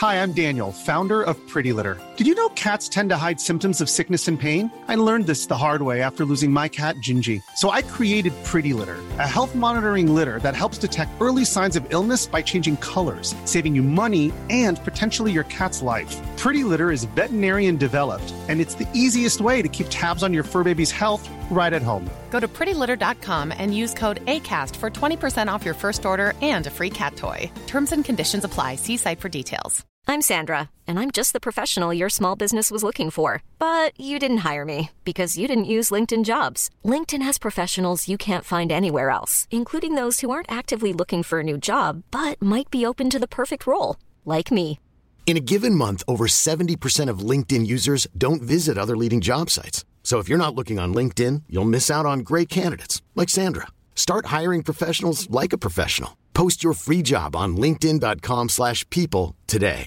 Hi, I'm Daniel, founder of Pretty Litter. Did you know cats tend to hide symptoms of sickness and pain? I learned this the hard way after losing my cat, Gingy. So I created Pretty Litter, a health monitoring litter that helps detect early signs of illness by changing colors, saving you money and potentially your cat's life. Pretty Litter is veterinarian developed, and it's the easiest way to keep tabs on your fur baby's health right at home. Go to prettylitter.com and use code ACAST for 20% off your first order and a free cat toy. Terms and conditions apply. See site for details. I'm Sandra, and I'm just the professional your small business was looking for. But you didn't hire me because you didn't use LinkedIn Jobs. LinkedIn has professionals you can't find anywhere else, including those who aren't actively looking for a new job, but might be open to the perfect role, like me. In a given month, over 70% of LinkedIn users don't visit other leading job sites. So if you're not looking on LinkedIn, you'll miss out on great candidates like Sandra. Start hiring professionals like a professional. Post your free job on linkedin.com/people today.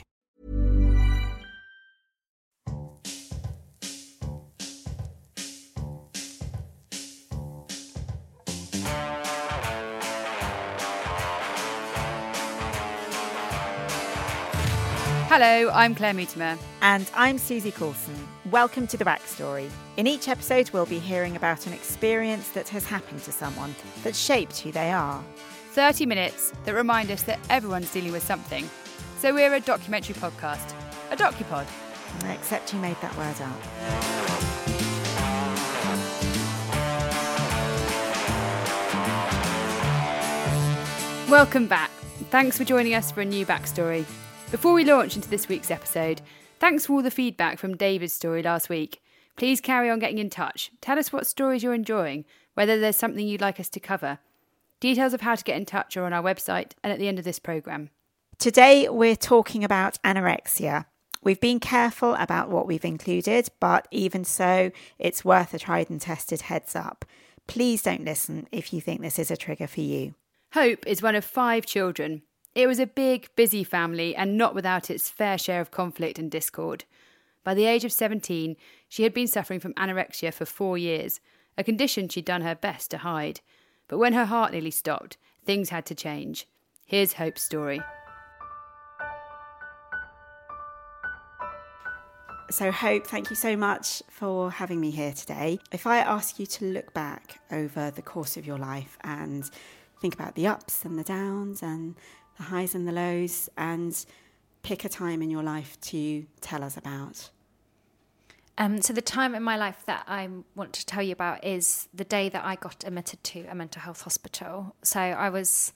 Hello, I'm Claire Mutimer. And I'm Susie Coulson. Welcome to The Backstory. In each episode, we'll be hearing about an experience that has happened to someone that shaped who they are. 30 minutes that remind us that everyone's dealing with something. So we're a documentary podcast. A docupod. Except you made that word up. Welcome back. Thanks for joining us for a new backstory. Before we launch into this week's episode, thanks for all the feedback from David's story last week. Please carry on getting in touch. Tell us what stories you're enjoying, whether there's something you'd like us to cover. Details of how to get in touch are on our website and at the end of this programme. Today, we're talking about anorexia. We've been careful about what we've included, but even so, it's worth a tried and tested heads up. Please don't listen if you think this is a trigger for you. Hope is one of 5 children. It was a big, busy family and not without its fair share of conflict and discord. By the age of 17, she had been suffering from anorexia for 4 years, a condition she'd done her best to hide. But when her heart nearly stopped, things had to change. Here's Hope's story. So Hope, thank you so much for having me here today. If I ask you to look back over the course of your life and think about the ups and the downs and the highs and the lows, and pick a time in your life to tell us about. So the time in my life that I want to tell you about is the day that I got admitted to a mental health hospital. So I was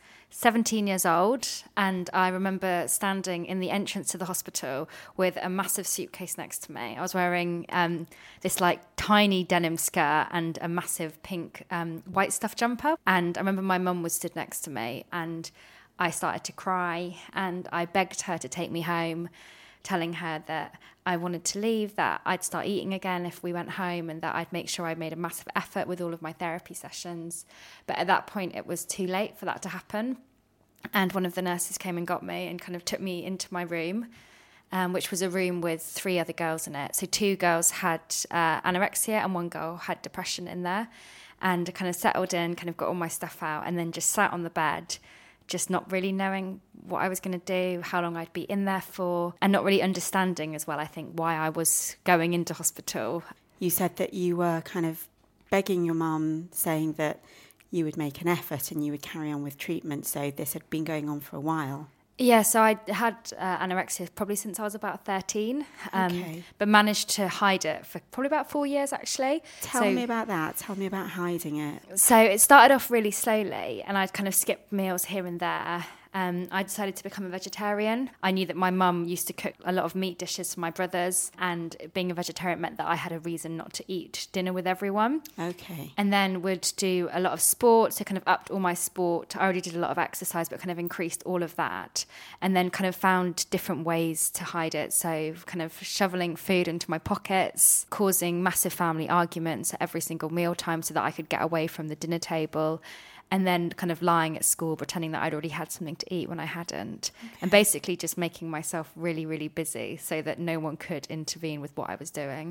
17 years old, and I remember standing in the entrance to the hospital with a massive suitcase next to me. I was wearing this like tiny denim skirt and a massive pink white stuff jumper. And I remember my mum was stood next to me, and I started to cry, and I begged her to take me home, telling her that I wanted to leave, that I'd start eating again if we went home, and that I'd make sure I made a massive effort with all of my therapy sessions. But at that point, it was too late for that to happen. And one of the nurses came and got me and kind of took me into my room, which was a room with 3 other girls in it. So 2 girls had anorexia and 1 girl had depression in there. And I kind of settled in, kind of got all my stuff out, and then just sat on the bed, just not really knowing what I was going to do, how long I'd be in there for, and not really understanding as well, I think, why I was going into hospital. You said that you were kind of begging your mum, saying that you would make an effort and you would carry on with treatment, so this had been going on for a while. Yeah, so I had anorexia probably since I was about 13, but managed to hide it for probably about 4 years, actually. Tell me about that. Tell me about hiding it. So it started off really slowly, and I'd kind of skip meals here and there. I decided to become a vegetarian. I knew that my mum used to cook a lot of meat dishes for my brothers, and being a vegetarian meant that I had a reason not to eat dinner with everyone. Okay. And then would do a lot of sport, so kind of upped all my sport. I already did a lot of exercise, but kind of increased all of that. And then kind of found different ways to hide it. So kind of shoveling food into my pockets, causing massive family arguments at every single mealtime so that I could get away from the dinner table. And then kind of lying at school, pretending that I'd already had something to eat when I hadn't. Okay. And basically just making myself really, really busy so that no one could intervene with what I was doing.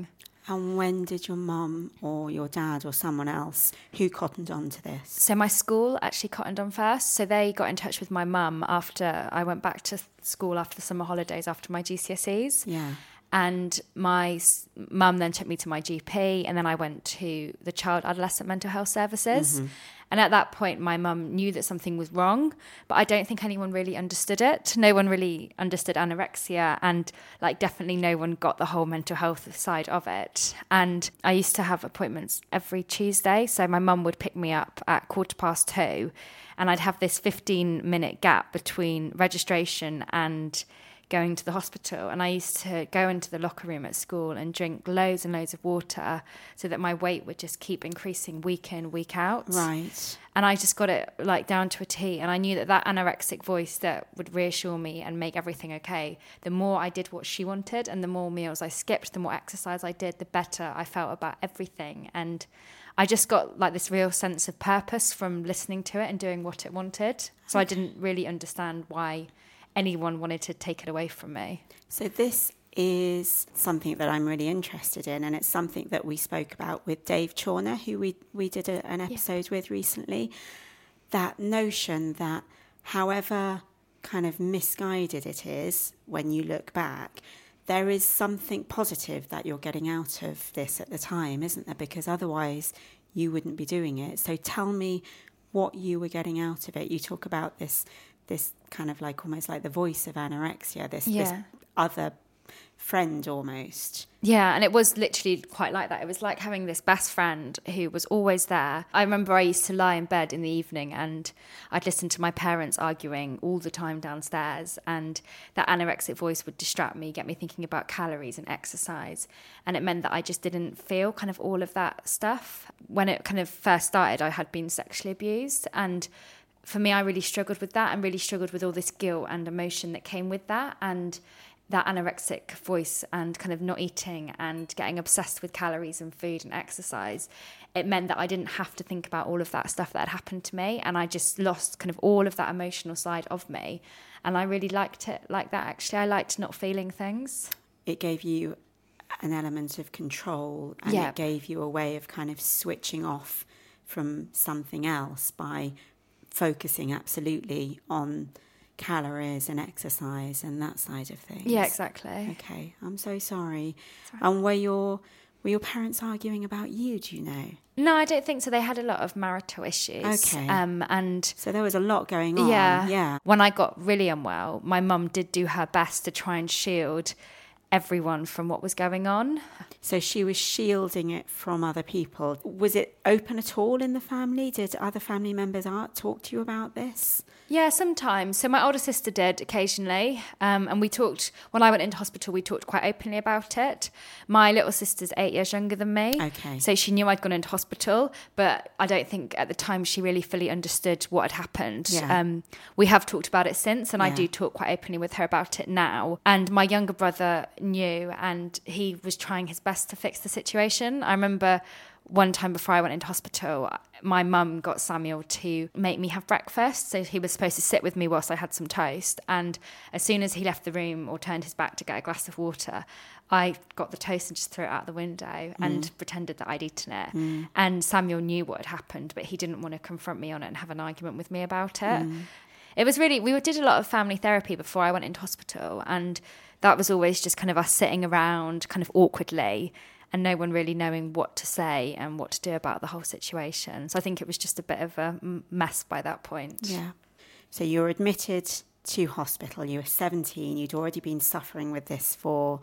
And when did your mum or your dad or someone else who cottoned on to this? So my school actually cottoned on first. So they got in touch with my mum after I went back to school after the summer holidays after my GCSEs. Yeah. And my mum then took me to my GP, and then I went to the Child Adolescent Mental Health Services. And at that point, my mum knew that something was wrong, but I don't think anyone really understood it. No one really understood anorexia, and like definitely no one got the whole mental health side of it. And I used to have appointments every Tuesday. So my mum would pick me up at 2:15, and I'd have this 15-minute gap between registration and going to the hospital. And I used to go into the locker room at school and drink loads and loads of water so that my weight would just keep increasing week in, week out. Right. And I just got it like down to a T. And I knew that anorexic voice that would reassure me and make everything okay, the more I did what she wanted and the more meals I skipped, the more exercise I did, the better I felt about everything. And I just got like this real sense of purpose from listening to it and doing what it wanted. So I didn't really understand why anyone wanted to take it away from me. So this is something that I'm really interested in, and it's something that we spoke about with Dave Chawner, who we did an episode with recently. That notion that however kind of misguided it is when you look back, there is something positive that you're getting out of this at the time, isn't there? Because otherwise you wouldn't be doing it. So tell me what you were getting out of it. You talk about this kind of like almost like the voice of anorexia, this other friend almost. Yeah, and it was literally quite like that. It was like having this best friend who was always there. I remember I used to lie in bed in the evening and I'd listen to my parents arguing all the time downstairs, and that anorexic voice would distract me, get me thinking about calories and exercise, and it meant that I just didn't feel kind of all of that stuff. When it kind of first started, I had been sexually abused, and for me, I really struggled with that and really struggled with all this guilt and emotion that came with that, and that anorexic voice and kind of not eating and getting obsessed with calories and food and exercise. It meant that I didn't have to think about all of that stuff that had happened to me, and I just lost kind of all of that emotional side of me. And I really liked it like that, actually. I liked not feeling things. It gave you an element of control, and it gave you a way of kind of switching off from something else by focusing absolutely on calories and exercise and that side of things. Yeah, exactly. Okay, I'm so sorry. And were your parents arguing about you, do you know? No, I don't think so. They had a lot of marital issues. Okay. And so there was a lot going on. Yeah. When I got really unwell, my mum did do her best to try and shield everyone from what was going on. So she was shielding it from other people. Was it open at all in the family? Did other family members talk to you about this? Yeah, sometimes. So my older sister did occasionally. And we talked, when I went into hospital, we talked quite openly about it. My little sister's 8 years younger than me. Okay. So she knew I'd gone into hospital, but I don't think at the time she really fully understood what had happened. Yeah. We have talked about it since, and I do talk quite openly with her about it now. And my younger brother knew, and he was trying his best to fix the situation. I remember one time before I went into hospital, my mum got Samuel to make me have breakfast. So he was supposed to sit with me whilst I had some toast. And as soon as he left the room or turned his back to get a glass of water, I got the toast and just threw it out the window and pretended that I'd eaten it. And Samuel knew what had happened, but he didn't want to confront me on it and have an argument with me about it. It was really, we did a lot of family therapy before I went into hospital, and that was always just kind of us sitting around kind of awkwardly and no one really knowing what to say and what to do about the whole situation. So I think it was just a bit of a mess by that point. Yeah. So you were admitted to hospital. You were 17. You'd already been suffering with this for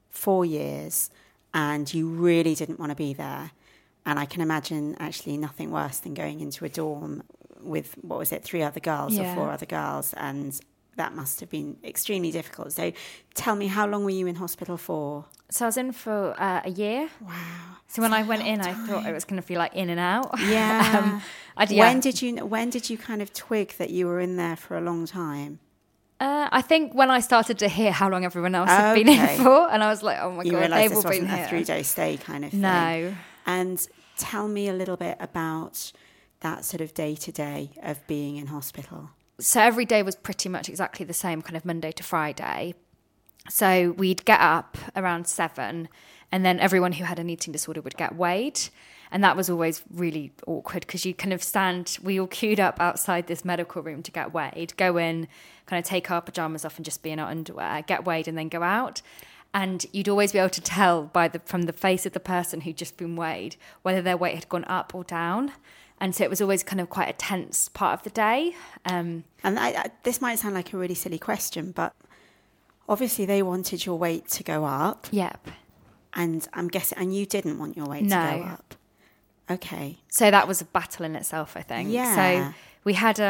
4 years, and you really didn't want to be there. And I can imagine actually nothing worse than going into a dorm with, 3 other girls or 4 other girls, and that must have been extremely difficult. So tell me, how long were you in hospital for? So I was in for a year. Wow. So when I went in, I thought it was going to feel like in and out. Yeah. When did you kind of twig that you were in there for a long time? I think when I started to hear how long everyone else had been in for, and I was like, oh my God, they've all been here. A 3-day stay kind of thing. No. And tell me a little bit about that sort of day-to-day of being in hospital. So every day was pretty much exactly the same, kind of Monday to Friday. So we'd get up around 7 And then everyone who had an eating disorder would get weighed. And that was always really awkward because you kind of we all queued up outside this medical room to get weighed, go in, kind of take our pajamas off and just be in our underwear, get weighed and then go out. And you'd always be able to tell from the face of the person who'd just been weighed whether their weight had gone up or down. And so it was always kind of quite a tense part of the day. And this might sound like a really silly question, but obviously they wanted your weight to go up. Yep. And I'm guessing, and you didn't want your weight to go up. Okay. So that was a battle in itself, I think. Yeah. So we had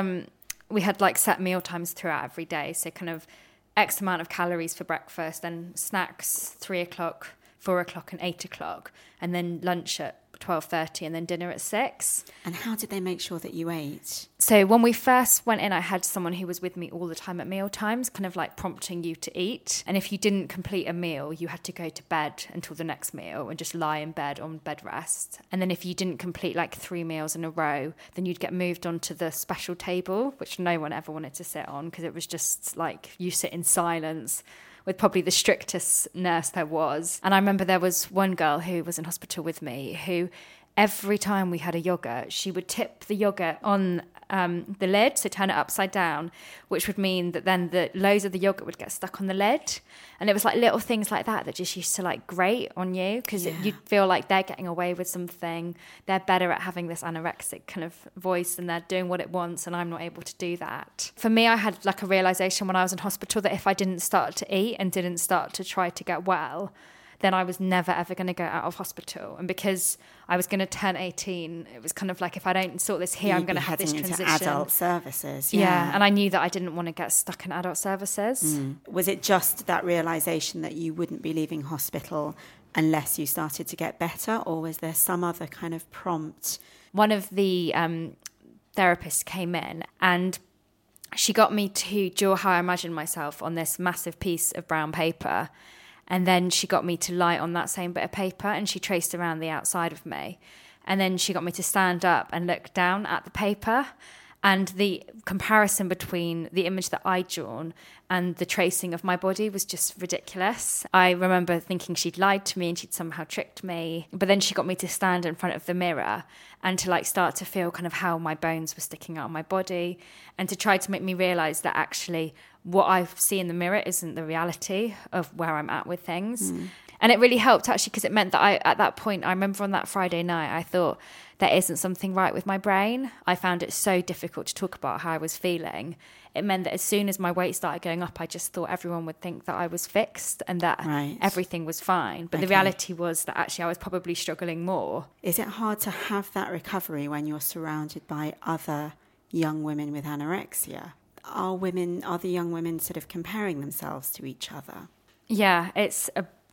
like set meal times throughout every day. So kind of X amount of calories for breakfast, then snacks 3 o'clock, 4 o'clock and 8 o'clock, and then lunch at 12:30 and then dinner at 6. And how did they make sure that you ate? So when we first went in, I had someone who was with me all the time at meal times, kind of like prompting you to eat. And if you didn't complete a meal, you had to go to bed until the next meal and just lie in bed on bed rest. And then if you didn't complete like 3 meals in a row, then you'd get moved onto the special table, which no one ever wanted to sit on because it was just like you sit in silence with probably the strictest nurse there was. And I remember there was one girl who was in hospital with me who every time we had a yogurt, she would tip the yogurt on the lid, so turn it upside down, which would mean that then the loads of the yogurt would get stuck on the lid. And it was like little things like that just used to like grate on you because you'd feel like they're getting away with something. They're better at having this anorexic kind of voice and they're doing what it wants and I'm not able to do that. For me, I had like a realization when I was in hospital that if I didn't start to eat and didn't start to try to get well, then I was never, ever going to go out of hospital. And because I was going to turn 18, it was kind of like, if I don't sort this here, I'm going to have this transition. Into adult services. Yeah. And I knew that I didn't want to get stuck in adult services. Was it just that realisation that you wouldn't be leaving hospital unless you started to get better? Or was there some other kind of prompt? One of the therapists came in and she got me to draw how I imagined myself on this massive piece of brown paper. And then she got me to lie on that same bit of paper and she traced around the outside of me. And then she got me to stand up and look down at the paper. And the comparison between the image that I'd drawn and the tracing of my body was just ridiculous. I remember thinking she'd lied to me and she'd somehow tricked me. But then she got me to stand in front of the mirror and to like start to feel kind of how my bones were sticking out of my body and to try to make me realise that actually what I see in the mirror isn't the reality of where I'm at with things. And it really helped actually because it meant that at that point, I remember on that Friday night, I thought there isn't something right with my brain. I found it so difficult to talk about how I was feeling. It meant that as soon as my weight started going up, I just thought everyone would think that I was fixed and that everything was fine. But the reality was that actually I was probably struggling more. Is it hard to have that recovery when you're surrounded by other young women with anorexia? Are the young women sort of comparing themselves to each other? Yeah, it's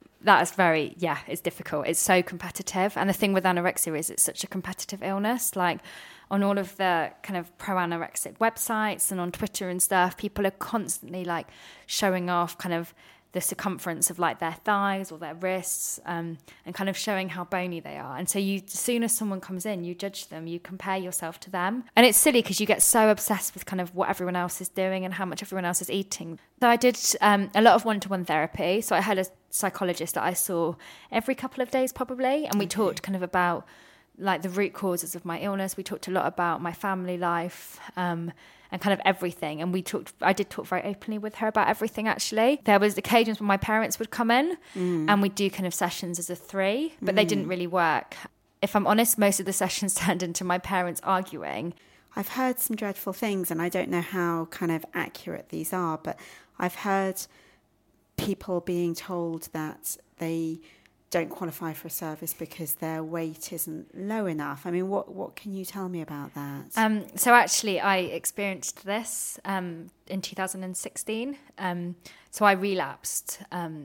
difficult. It's so competitive. And the thing with anorexia is it's such a competitive illness. Like on all of the kind of pro-anorexic websites and on Twitter and stuff, people are constantly like showing off kind of the circumference of like their thighs or their wrists and kind of showing how bony they are. And so as soon as someone comes in, you judge them, you compare yourself to them. And it's silly because you get so obsessed with kind of what everyone else is doing and how much everyone else is eating. So I did a lot of one-to-one therapy. So I had a psychologist that I saw every couple of days probably. And we talked kind of about like the root causes of my illness. We talked a lot about my family life, and kind of everything. And I did talk very openly with her about everything, actually. There was occasions when my parents would come in and we'd do kind of sessions as a 3, but they didn't really work. If I'm honest, most of the sessions turned into my parents arguing. I've heard some dreadful things, and I don't know how kind of accurate these are, but I've heard people being told that they don't qualify for a service because their weight isn't low enough. I mean, what can you tell me about that? So actually, I experienced this in 2016. So I relapsed.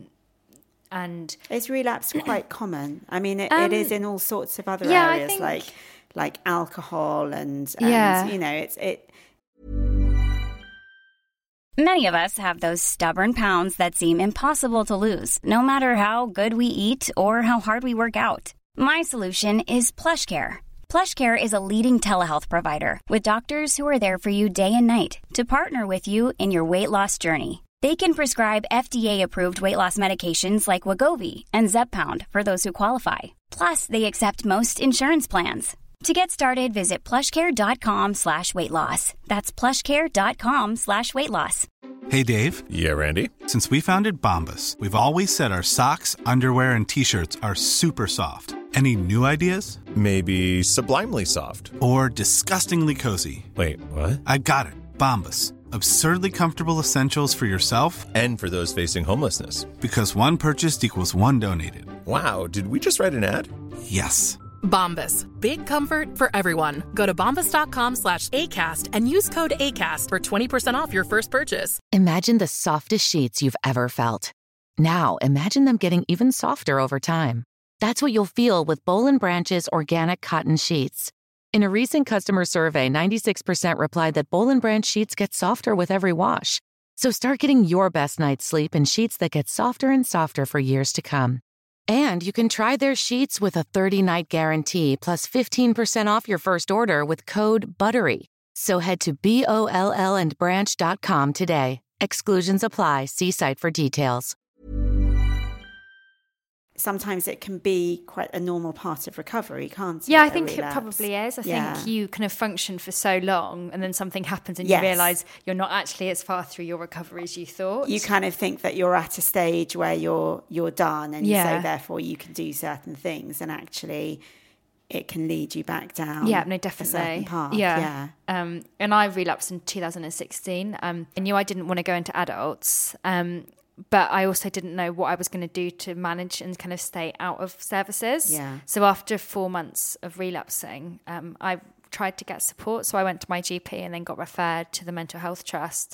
And is relapse quite common? I mean, it is in all sorts of other areas, like alcohol and you know, it. Many of us have those stubborn pounds that seem impossible to lose, no matter how good we eat or how hard we work out. My solution is PlushCare. PlushCare is a leading telehealth provider with doctors who are there for you day and night to partner with you in your weight loss journey. They can prescribe FDA-approved weight loss medications like Wegovy and Zepbound for those who qualify. Plus, they accept most insurance plans. To get started, visit plushcare.com/weightloss. That's plushcare.com/weightloss. Hey, Dave. Yeah, Randy. Since we founded Bombas, we've always said our socks, underwear, and T-shirts are super soft. Any new ideas? Maybe sublimely soft. Or disgustingly cozy. Wait, what? I got it. Bombas. Absurdly comfortable essentials for yourself and for those facing homelessness. Because one purchased equals one donated. Wow, did we just write an ad? Yes. Bombas. Big comfort for everyone. Go to bombas.com/ACAST and use code ACAST for 20% off your first purchase. Imagine the softest sheets you've ever felt. Now, imagine them getting even softer over time. That's what you'll feel with Boll & Branch's organic cotton sheets. In a recent customer survey, 96% replied that Boll & Branch sheets get softer with every wash. So start getting your best night's sleep in sheets that get softer and softer for years to come. And you can try their sheets with a 30-night guarantee plus 15% off your first order with code BUTTERY. So head to BOLLandbranch.com today. Exclusions apply. See site for details. Sometimes it can be quite a normal part of recovery, can't it? Yeah, I think it probably is. I think you kind of function for so long and then something happens and you realise you're not actually as far through your recovery as you thought. You kind of think that you're at a stage where you're done and so therefore you can do certain things, and actually it can lead you back down. Yeah, no, definitely. A certain path. Yeah. And I relapsed in 2016. I knew I didn't want to go into adults. But I also didn't know what I was going to do to manage and kind of stay out of services. Yeah. So after 4 months of relapsing, I tried to get support. So I went to my GP and then got referred to the Mental Health Trust.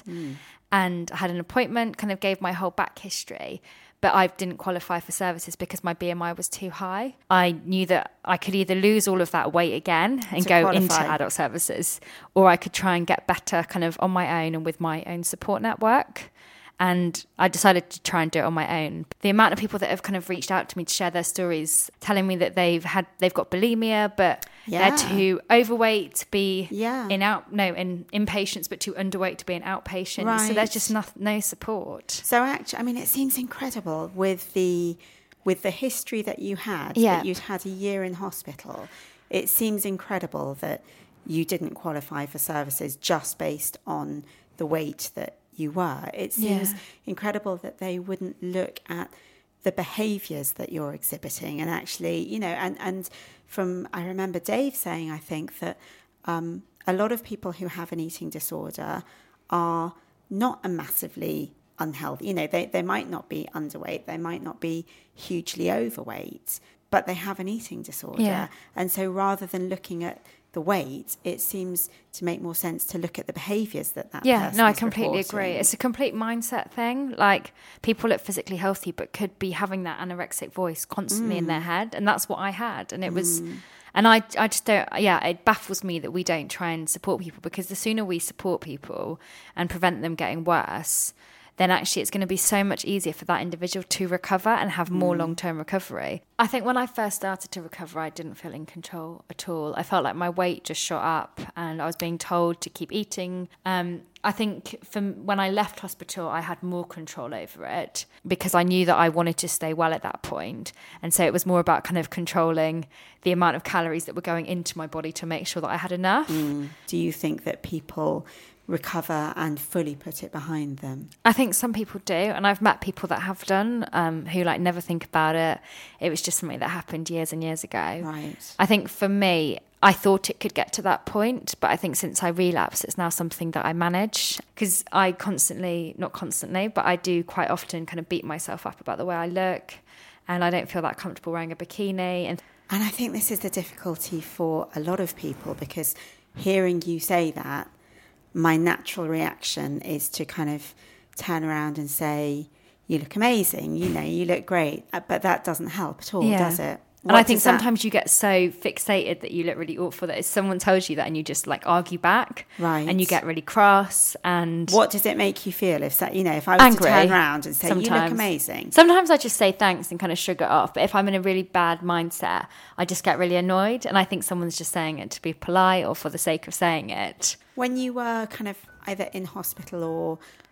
And I had an appointment, kind of gave my whole back history. But I didn't qualify for services because my BMI was too high. I knew that I could either lose all of that weight again and go into adult services, or I could try and get better kind of on my own and with my own support network. And I decided to try and do it on my own. The amount of people that have kind of reached out to me to share their stories, telling me that they've got bulimia, but they're too overweight to be in inpatients, but too underweight to be an outpatient. Right. So there's just no support. So actually, I mean, it seems incredible with the history that you had, that you'd had a year in hospital. It seems incredible that you didn't qualify for services just based on the weight that you were. It seems incredible that they wouldn't look at the behaviours that you're exhibiting, and actually, and from, I remember Dave saying, I think that a lot of people who have an eating disorder are not a massively unhealthy, they might not be underweight, they might not be hugely overweight, but they have an eating disorder. Yeah. And so rather than looking at the weight, it seems to make more sense to look at the behaviours that person I is completely reporting. agree. It's a complete mindset thing. Like, people look physically healthy but could be having that anorexic voice constantly in their head, and that's what I had. And it was, and I just don't. Yeah, it baffles me that we don't try and support people, because the sooner we support people and prevent them getting worse, then actually it's going to be so much easier for that individual to recover and have more long-term recovery. I think when I first started to recover, I didn't feel in control at all. I felt like my weight just shot up and I was being told to keep eating. I think from when I left hospital, I had more control over it because I knew that I wanted to stay well at that point. And so it was more about kind of controlling the amount of calories that were going into my body to make sure that I had enough. Do you think that people recover and fully put it behind them? I think some people do, and I've met people that have done, who like never think about it. It was just something that happened years and years ago. Right. I think for me, I thought it could get to that point, but I think since I relapsed, it's now something that I manage, because I not constantly, but I do quite often kind of beat myself up about the way I look, and I don't feel that comfortable wearing a bikini. And I think this is the difficulty for a lot of people, because hearing you say that, my natural reaction is to kind of turn around and say, you look amazing, you look great. But that doesn't help at all, does it? And I think sometimes you get so fixated that you look really awful that if someone tells you that and you just like argue back, right? And you get really cross. And what does it make you feel if I was angry, to turn around and say, you look amazing? Sometimes I just say thanks and kind of shrug it off. But if I'm in a really bad mindset, I just get really annoyed. And I think someone's just saying it to be polite or for the sake of saying it. When you were kind of either in hospital or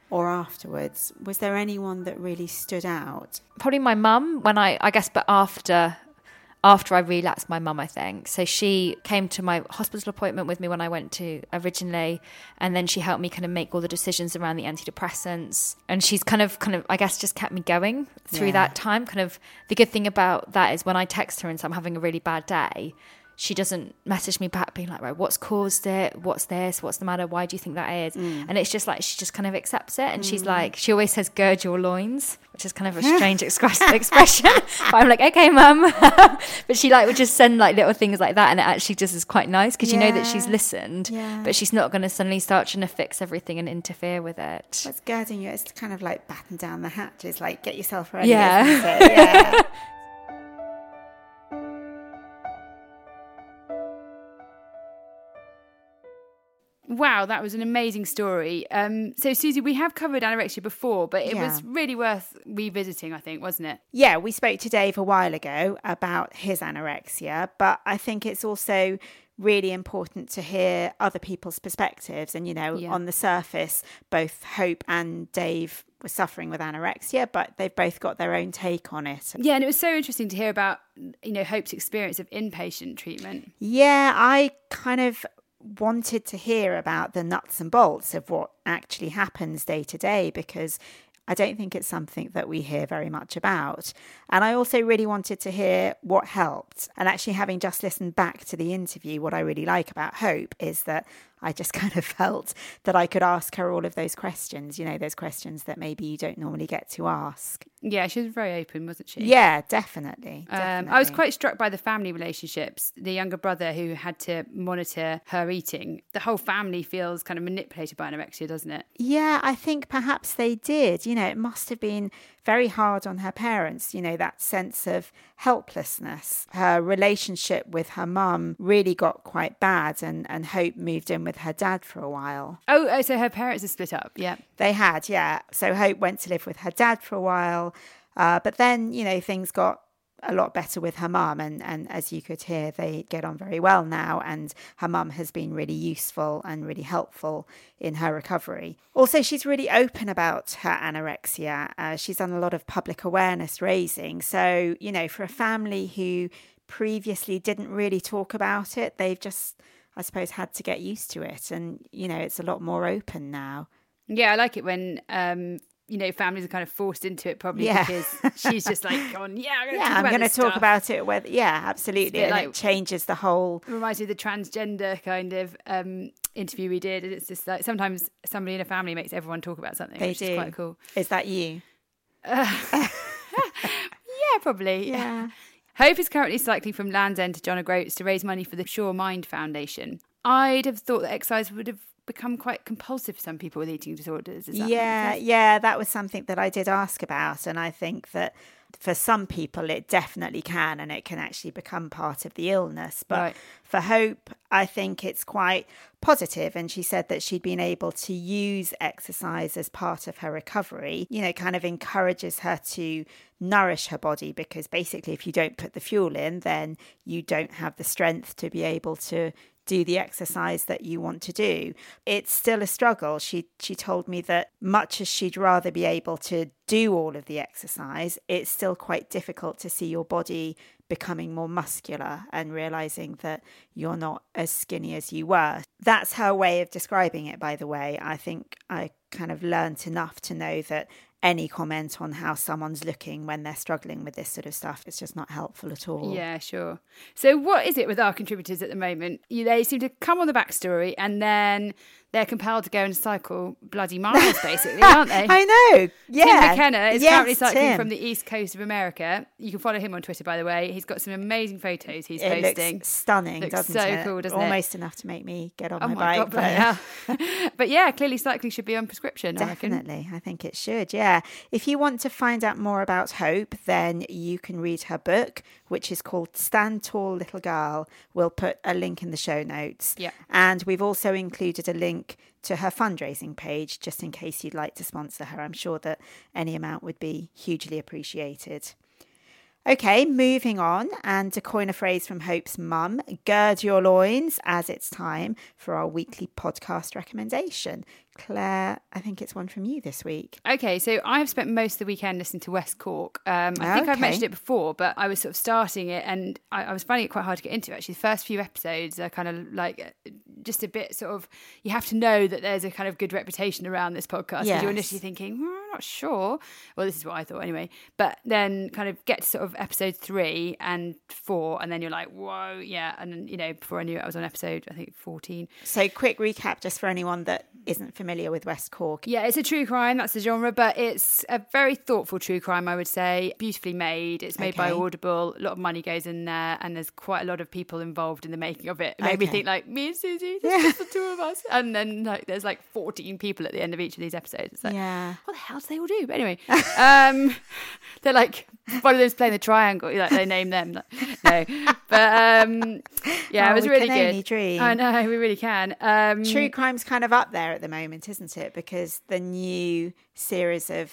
or afterwards? Was there anyone that really stood out? Probably my mum, when I guess, but after I relapsed, my mum, I think. So she came to my hospital appointment with me when I went to originally, and then she helped me kind of make all the decisions around the antidepressants. And she's kind of, I guess, just kept me going through that time. Kind of the good thing about that is when I text her and say I'm having a really bad day, she doesn't message me back being like, right, what's caused it? What's this? What's the matter? Why do you think that is? And it's just like, she just kind of accepts it. And she's like, she always says, gird your loins, which is kind of a strange expression. But I'm like, okay, mum. But she would just send little things like that. And it actually just is quite nice because you know that she's listened, but she's not going to suddenly start trying to fix everything and interfere with it. What's girding you? It's kind of like batten down the hatches, like get yourself ready. Yeah. Isn't it? Yeah. Wow, that was an amazing story. So, Susie, we have covered anorexia before, but it was really worth revisiting, I think, wasn't it? Yeah, we spoke to Dave a while ago about his anorexia, but I think it's also really important to hear other people's perspectives. And, on the surface, both Hope and Dave were suffering with anorexia, but they've both got their own take on it. Yeah, and it was so interesting to hear about, Hope's experience of inpatient treatment. Yeah, I kind of wanted to hear about the nuts and bolts of what actually happens day to day, because I don't think it's something that we hear very much about. And I also really wanted to hear what helped. And actually, having just listened back to the interview, what I really like about Hope is that I just kind of felt that I could ask her all of those questions, those questions that maybe you don't normally get to ask. Yeah, she was very open, wasn't she? Yeah, definitely. I was quite struck by the family relationships. The younger brother who had to monitor her eating. The whole family feels kind of manipulated by anorexia, doesn't it? Yeah, I think perhaps they did. It must have been very hard on her parents, that sense of helplessness. Her relationship with her mum really got quite bad, and Hope moved in with her dad for a while. Oh, so her parents are split up, yeah. They had, yeah. So Hope went to live with her dad for a while, but then, things got a lot better with her mum, and as you could hear, they get on very well now, and her mum has been really useful and really helpful in her recovery. Also, she's really open about her anorexia. She's done a lot of public awareness raising, so for a family who previously didn't really talk about it, they've just, I suppose, had to get used to it, and it's a lot more open now. Yeah, I like it when families are kind of forced into it, probably because she's just like, I'm going to talk about it. Absolutely. And it changes the whole... It reminds me of the transgender kind of interview we did. And it's just like sometimes somebody in a family makes everyone talk about something, which is quite cool. Is that you? Yeah, probably. Yeah. Hope is currently cycling from Land's End to John O'Groats to raise money for the Sure Mind Foundation. I'd have thought that exercise would have become quite compulsive for some people with eating disorders. Is that that was something that I did ask about, and I think that for some people it definitely can, and it can actually become part of the illness. But for Hope, I think it's quite positive, and she said that she'd been able to use exercise as part of her recovery, kind of encourages her to nourish her body, because basically if you don't put the fuel in, then you don't have the strength to be able to do the exercise that you want to do. It's still a struggle. She told me that much as she'd rather be able to do all of the exercise, it's still quite difficult to see your body becoming more muscular and realizing that you're not as skinny as you were. That's her way of describing it, by the way. I think I kind of learnt enough to know that any comment on how someone's looking when they're struggling with this sort of stuff, it's just not helpful at all. Yeah, sure. So what is it with our contributors at the moment? They seem to come on the backstory and then they're compelled to go and cycle bloody miles, basically, aren't they? I know. Yeah. Tim McKenna is currently cycling from the east coast of America. You can follow him on Twitter, by the way. He's got some amazing photos he's posting. Looks stunning, doesn't it? So cool, doesn't it? Almost enough to make me get on my bike. God, but yeah, clearly cycling should be on prescription, Definitely. I think it should, yeah. If you want to find out more about Hope, then you can read her book, which is called Stand Tall Little Girl. We'll put a link in the show notes. Yeah. And we've also included a link to her fundraising page, just in case you'd like to sponsor her. I'm sure that any amount would be hugely appreciated. Okay, moving on, and to coin a phrase from Hope's mum, gird your loins, as it's time for our weekly podcast recommendation. Claire, I think it's one from you this week. Okay, so I've spent most of the weekend listening to West Cork. I think I've mentioned it before, but I was sort of starting it and I was finding it quite hard to get into. Actually, the first few episodes are kind of like just a bit sort of, you have to know that there's a kind of good reputation around this podcast. Yes. You're initially thinking, I'm not sure. Well, this is what I thought anyway. But then kind of get to sort of episode 3 and 4, and then you're like, whoa, yeah. And then, you know, before I knew it, I was on episode, I think, 14. So quick recap just for anyone that isn't familiar with West Cork. Yeah, it's a true crime, that's the genre, but it's a very thoughtful true crime, I would say. Beautifully made. It's made by Audible. A lot of money goes in there, and there's quite a lot of people involved in the making of it. It made me think, like, me and Susie, just the two of us. And then like there's like 14 people at the end of each of these episodes. It's like, what the hell do they all do? But anyway, they're like, one of them's playing the triangle. Like, they name them. No. But yeah, it was really good. Only dream. I know, we really can. True crime's kind of up there at the moment, isn't it? Because the new series of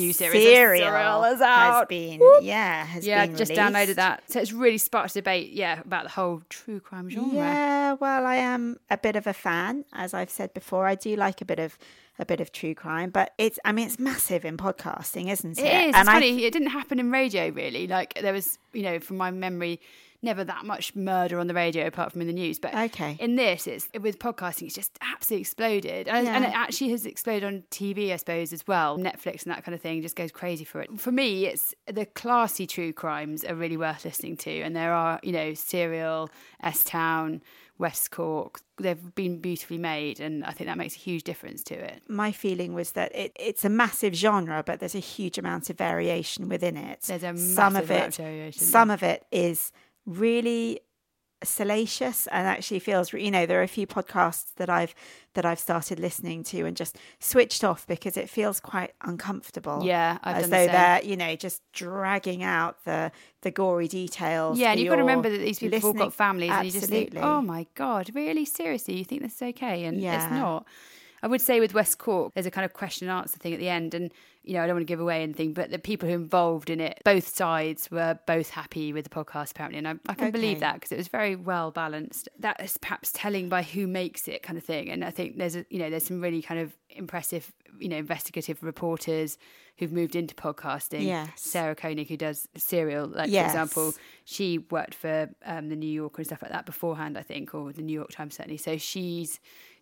Serial is out. Has been released. Just downloaded that. So it's really sparked a debate, about the whole true crime genre. Yeah, well, I am a bit of a fan, as I've said before. I do like a bit of true crime, but it's massive in podcasting, isn't it? It is. It's funny. It didn't happen in radio, really. Like, there was, from my memory, never that much murder on the radio apart from in the news. But in this, with podcasting, it's just absolutely exploded. And it actually has exploded on TV, I suppose, as well. Netflix and that kind of thing just goes crazy for it. For me, it's the classy true crimes are really worth listening to. And there are, Serial, S-Town, West Cork. They've been beautifully made, and I think that makes a huge difference to it. My feeling was that it's a massive genre, but there's a huge amount of variation within it. There's a massive amount of variation. Some of it is really salacious and actually feels, there are a few podcasts that I've started listening to and just switched off because it feels quite uncomfortable. Yeah, I've as done though the same. They're just dragging out the gory details. Yeah, and you've got to remember that these people have all got families. Absolutely. And you just think, oh my God, really? Seriously? You think this is okay? And it's not. I would say with West Cork, there's a kind of question and answer thing at the end. And, I don't want to give away anything, but the people who were involved in it, both sides were both happy with the podcast, apparently. And I can believe that because it was very well balanced. That is perhaps telling by who makes it kind of thing. And I think there's some really kind of impressive, investigative reporters who've moved into podcasting. Yes. Sarah Koenig, who does Serial, for example, she worked for the New Yorker and stuff like that beforehand, I think, or the New York Times certainly. So she's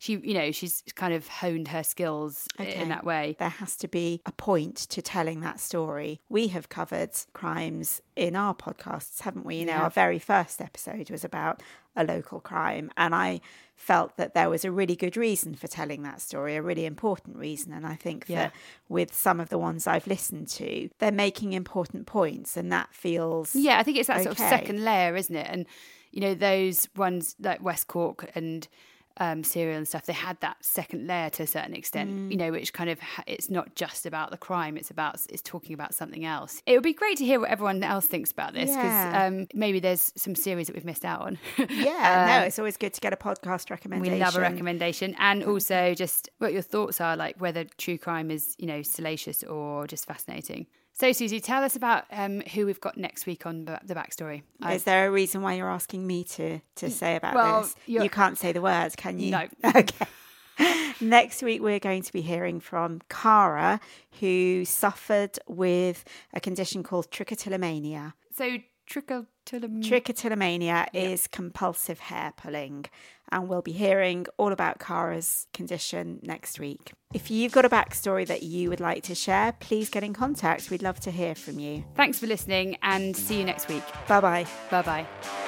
kind of honed her skills in that way. There has to be a point to telling that story. We have covered crimes in our podcasts, haven't we? Our very first episode was about a local crime, and I felt that there was a really good reason for telling that story, a really important reason. And I think that with some of the ones I've listened to, they're making important points, and that feels I think it's that sort of second layer, isn't it? And those ones like West Cork and Serial and stuff, they had that second layer to a certain extent, which kind of it's not just about the crime, it's talking about something else. It would be great to hear what everyone else thinks about this, because maybe there's some series that we've missed out on. It's always good to get a podcast recommendation. We love a recommendation, and also just what your thoughts are, like whether true crime is salacious or just fascinating. So, Susie, tell us about who we've got next week on the backstory. Is there a reason why you're asking me to say about this? You can't say the words, can you? No. Okay. Next week, we're going to be hearing from Cara, who suffered with a condition called trichotillomania. So, trichotillomania is compulsive hair pulling, and we'll be hearing all about Cara's condition next week. If you've got a backstory that you would like to share, please get in contact. We'd love to hear from you. Thanks for listening, and see you next week. Bye-bye. Bye-bye.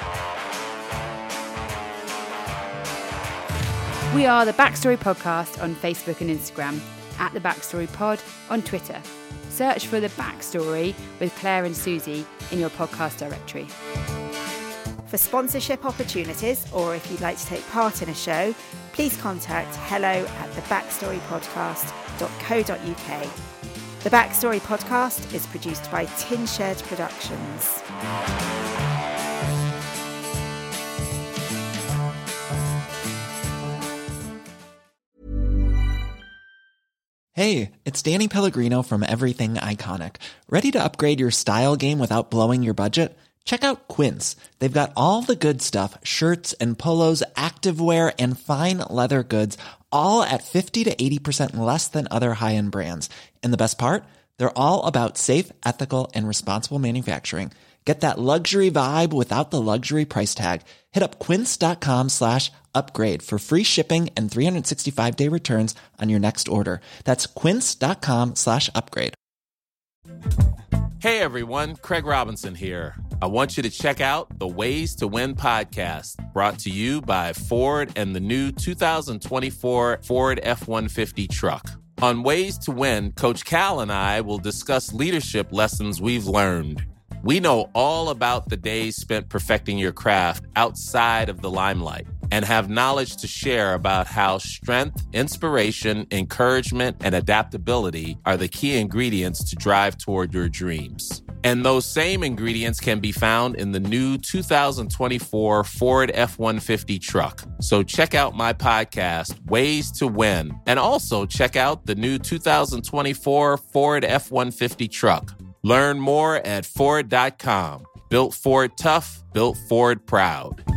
We are the Backstory Podcast on Facebook and Instagram, at The Backstory Pod on Twitter. Search for The Backstory with Claire and Susie in your podcast directory. For sponsorship opportunities, or if you'd like to take part in a show, please contact hello@thebackstorypodcast.co.uk. The Backstory Podcast is produced by Tin Shed Productions. Hey, it's Danny Pellegrino from Everything Iconic. Ready to upgrade your style game without blowing your budget? Check out Quince. They've got all the good stuff, shirts and polos, activewear, and fine leather goods, all at 50 to 80% less than other high-end brands. And the best part? They're all about safe, ethical, and responsible manufacturing. Get that luxury vibe without the luxury price tag. Hit up quince.com/upgrade for free shipping and 365-day returns on your next order. That's quince.com/upgrade. Hey everyone, Craig Robinson here. I want you to check out the Ways to Win podcast, brought to you by Ford and the new 2024 Ford F-150 truck. On Ways to Win, Coach Cal and I will discuss leadership lessons we've learned. We know all about the days spent perfecting your craft outside of the limelight and have knowledge to share about how strength, inspiration, encouragement, and adaptability are the key ingredients to drive toward your dreams. And those same ingredients can be found in the new 2024 Ford F-150 truck. So check out my podcast, Ways to Win, and also check out the new 2024 Ford F-150 truck. Learn more at Ford.com. Built Ford tough, built Ford proud.